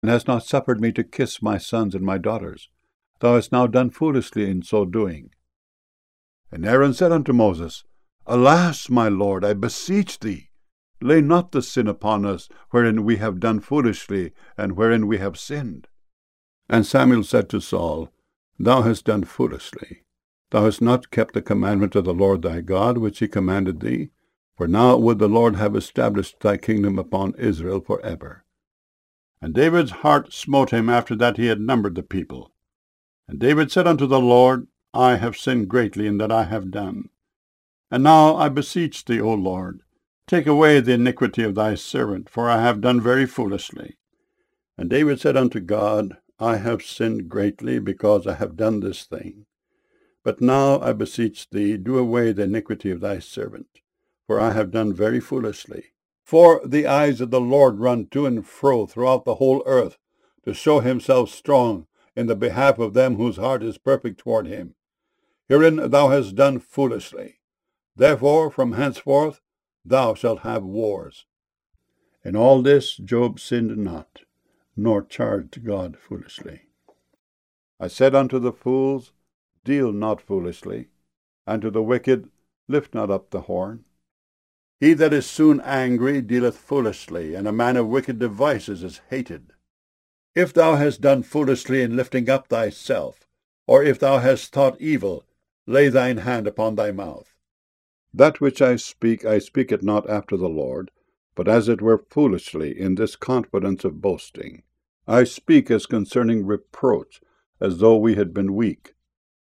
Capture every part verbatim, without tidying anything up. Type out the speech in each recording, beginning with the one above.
and hast not suffered me to kiss my sons and my daughters. Thou hast now done foolishly in so doing. And Aaron said unto Moses, Alas, my Lord, I beseech thee, lay not the sin upon us, wherein we have done foolishly, and wherein we have sinned. And Samuel said to Saul, Thou hast done foolishly. Thou hast not kept the commandment of the Lord thy God, which he commanded thee. For now would the Lord have established thy kingdom upon Israel for ever. And David's heart smote him after that he had numbered the people. And David said unto the Lord, I have sinned greatly in that I have done. And now I beseech thee, O Lord, take away the iniquity of thy servant, for I have done very foolishly. And David said unto God, I have sinned greatly, because I have done this thing. But now I beseech thee, do away the iniquity of thy servant, for I have done very foolishly. For the eyes of the Lord run to and fro throughout the whole earth, to show himself strong in the behalf of them whose heart is perfect toward him. Herein thou hast done foolishly. Therefore from henceforth thou shalt have wars. In all this Job sinned not, nor charged God foolishly. I said unto the fools, Deal not foolishly, and to the wicked, Lift not up the horn. He that is soon angry dealeth foolishly, and a man of wicked devices is hated. If thou hast done foolishly in lifting up thyself, or if thou hast thought evil, lay thine hand upon thy mouth. That which I speak, I speak it not after the Lord, but as it were foolishly, in this confidence of boasting. I speak as concerning reproach, as though we had been weak.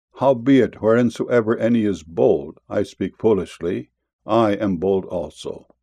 Howbeit, whereinsoever any is bold, I speak foolishly, I am bold also.